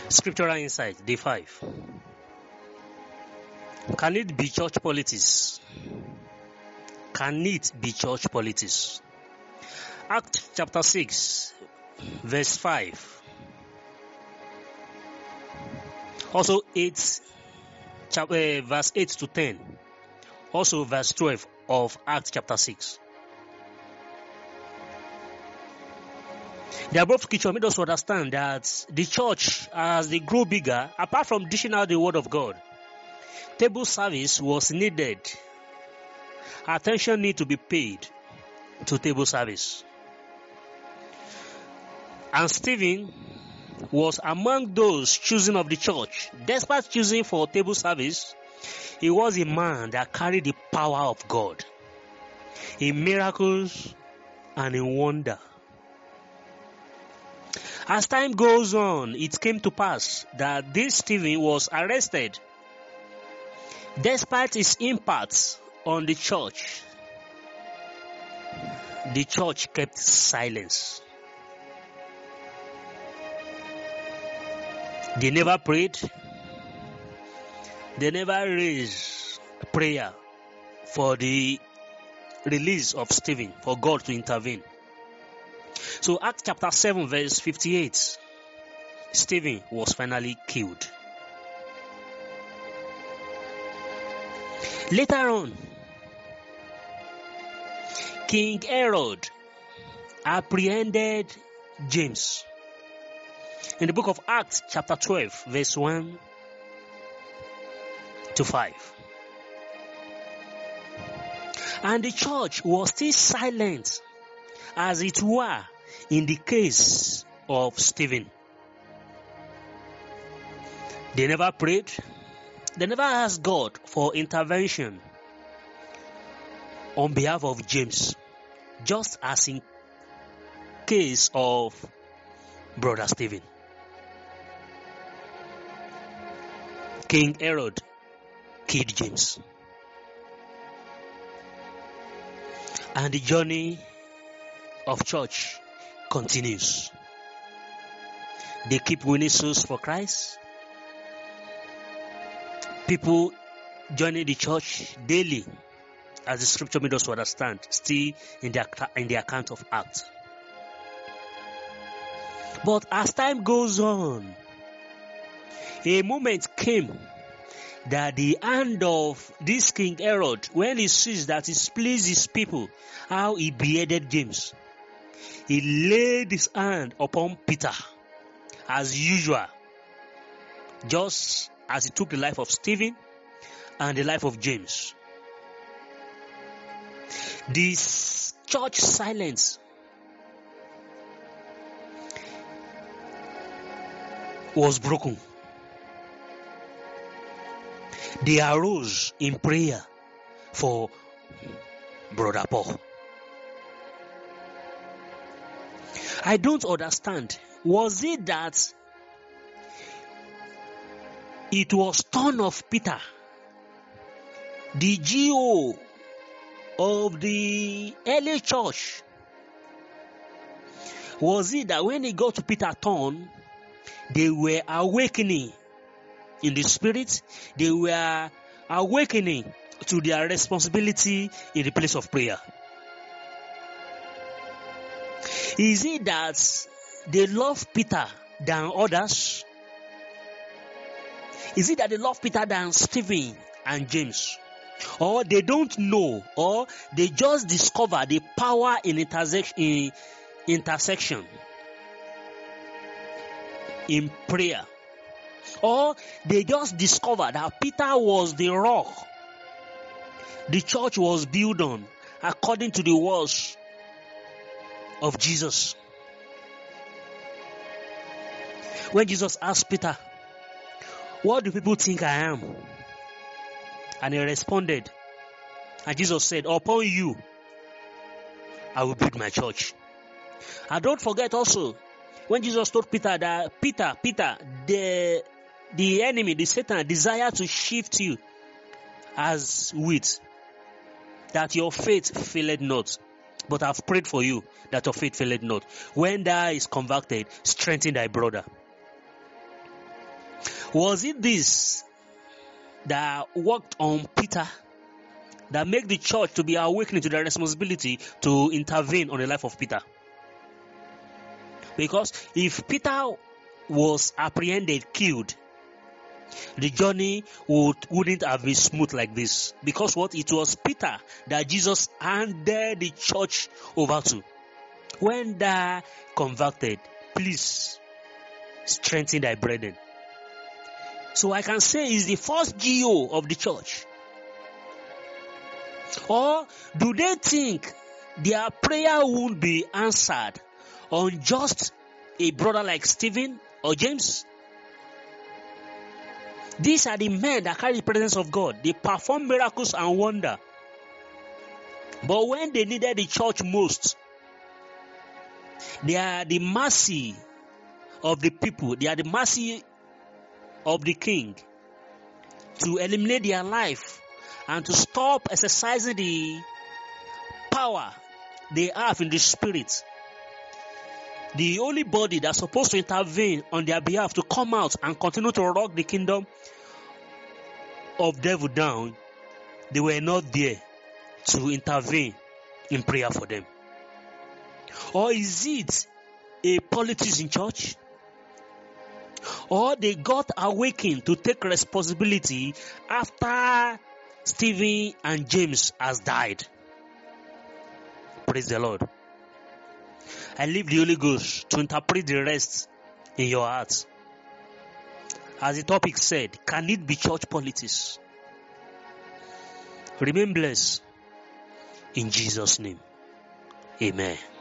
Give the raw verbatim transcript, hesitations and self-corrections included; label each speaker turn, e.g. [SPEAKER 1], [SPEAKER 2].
[SPEAKER 1] Scriptural insight, day five. Can it be church politics? Can it be church politics? Acts chapter six, verse five. Also eight, chapter, verse eight to ten. Also verse twelve of Acts chapter six. The above scripture made us understand that the church, as they grow bigger, apart from dishing out the word of God, table service was needed. Attention need to be paid to table service. And Stephen was among those choosing of the church. Despite choosing for table service, he was a man that carried the power of God in miracles and in wonder. As time goes on, it came to pass that this Stephen was arrested. Despite his impact on the church, the church kept silence. They never prayed. They never raised prayer for the release of Stephen, for God to intervene. So Acts chapter seven verse fifty-eight, Stephen was finally killed. Later on, King Herod apprehended James. In the book of Acts chapter twelve verse one to five. And the church was still silent, as it were in the case of Stephen. They never prayed. They never asked God for intervention on behalf of James, just as in case of brother Stephen. King Herod killed James. And the journey of church continues. They keep winning souls for Christ. People joining the church daily, as the scripture made us understand, still in the, in the account of Acts. But as time goes on, a moment came that the hand of this King Herod, when he sees that it pleased his people, how he beheaded James, he laid his hand upon Peter, as usual, just as he took the life of Stephen and the life of James. This church silence was broken. They arose in prayer for Brother Paul. I don't understand. Was it that it was turn of Peter, the G O of the early church? Was it that when he got to Peter's turn, they were awakening in the spirit? They were awakening to their responsibility in the place of prayer? Is it that they love Peter than others? Is it that they love Peter than Stephen and James? Or they don't know, or they just discover the power in intersection, in intersection, in prayer? Or they just discover that Peter was the rock the church was built on, according to the words of Jesus. When Jesus asked Peter, "What do people think I am?" And he responded, and Jesus said, "Upon you I will build my church." And don't forget also, when Jesus told Peter that, Peter, Peter, the, the enemy, the Satan, desire to shift you as wheat, that your faith failed not. But I've prayed for you that your faith failed not. When thou is converted, strengthen thy brother. Was it this that worked on Peter that made the church to be awakening to the responsibility to intervene on the life of Peter? Because if Peter was apprehended, killed, the journey would, wouldn't have been smooth like this. Because what? It was Peter that Jesus handed the church over to. When they converted, please strengthen thy brethren. So I can say it's the first G O of the church. Or do they think their prayer won't be answered on just a brother like Stephen or James? These are the men that carry the presence of God. They perform miracles and wonder. But when they needed the church most, they are the mercy of the people. They are the mercy of the king to eliminate their life and to stop exercising the power they have in the spirit. The only body that's supposed to intervene on their behalf to come out and continue to rock the kingdom of devil down, they were not there to intervene in prayer for them. Or is it a politics in church? Or they got awakened to take responsibility after Stephen and James has died? Praise the Lord. I leave the Holy Ghost to interpret the rest in your heart. As the topic said, can it be church politics? Remain blessed in Jesus' name. Amen.